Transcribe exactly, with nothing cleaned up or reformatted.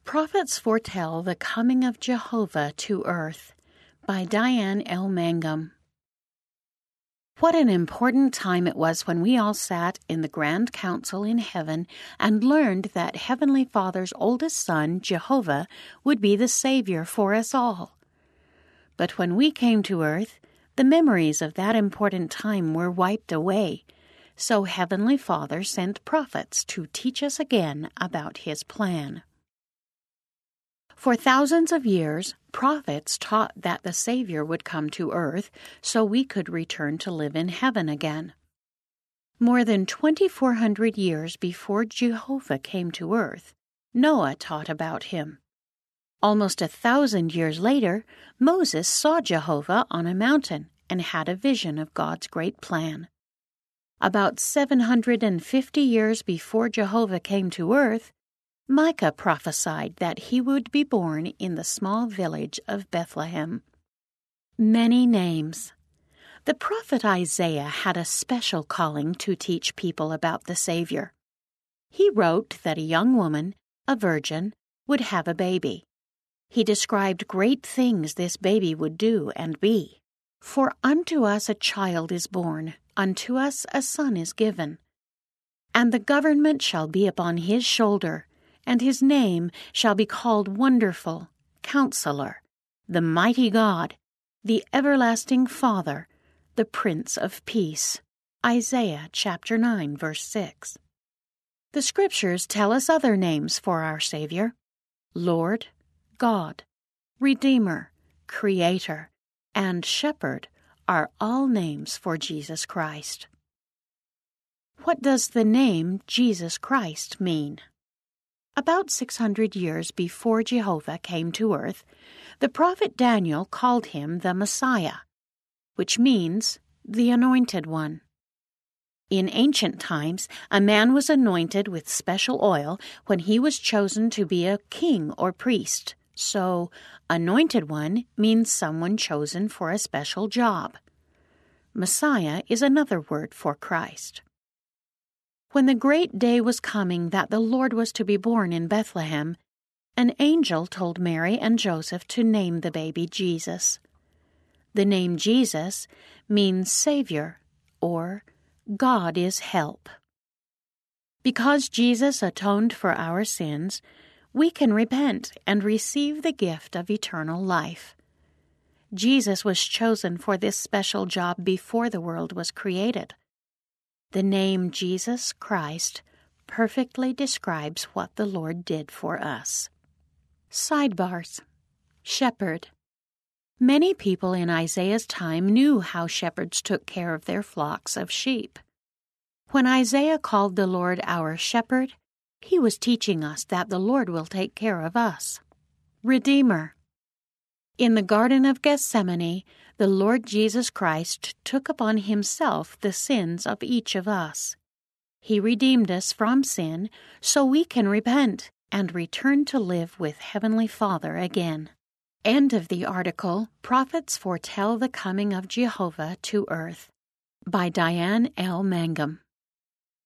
Prophets Foretell the Coming of Jehovah to Earth by Diane L. Mangum. What an important time it was when we all sat in the Grand Council in heaven and learned that Heavenly Father's oldest son, Jehovah, would be the Savior for us all. But when we came to earth, the memories of that important time were wiped away, so Heavenly Father sent prophets to teach us again about His plan. For thousands of years, prophets taught that the Savior would come to earth so we could return to live in heaven again. More than twenty-four hundred years before Jehovah came to earth, Noah taught about Him. Almost a thousand years later, Moses saw Jehovah on a mountain and had a vision of God's great plan. About seven hundred fifty years before Jehovah came to earth, Micah prophesied that he would be born in the small village of Bethlehem. Many names. The prophet Isaiah had a special calling to teach people about the Savior. He wrote that a young woman, a virgin, would have a baby. He described great things this baby would do and be. For unto us a child is born, unto us a son is given. And the government shall be upon his shoulder, and his name shall be called Wonderful, Counselor, the Mighty God, the Everlasting Father, the Prince of Peace. Isaiah chapter nine, verse six. The Scriptures tell us other names for our Savior: Lord, God, Redeemer, Creator, and Shepherd are all names for Jesus Christ. What does the name Jesus Christ mean? About six hundred years before Jehovah came to earth, the prophet Daniel called Him the Messiah, which means the Anointed One. In ancient times, a man was anointed with special oil when he was chosen to be a king or priest, so Anointed One means someone chosen for a special job. Messiah is another word for Christ. When the great day was coming that the Lord was to be born in Bethlehem, an angel told Mary and Joseph to name the baby Jesus. The name Jesus means Savior, or God is help. Because Jesus atoned for our sins, we can repent and receive the gift of eternal life. Jesus was chosen for this special job before the world was created. The name Jesus Christ perfectly describes what the Lord did for us. Sidebars. Shepherd. Many people in Isaiah's time knew how shepherds took care of their flocks of sheep. When Isaiah called the Lord our shepherd, he was teaching us that the Lord will take care of us. Redeemer. In the Garden of Gethsemane, the Lord Jesus Christ took upon Himself the sins of each of us. He redeemed us from sin so we can repent and return to live with Heavenly Father again. End of the article, Prophets Foretell the Coming of Jehovah to Earth, by Diane L. Mangum.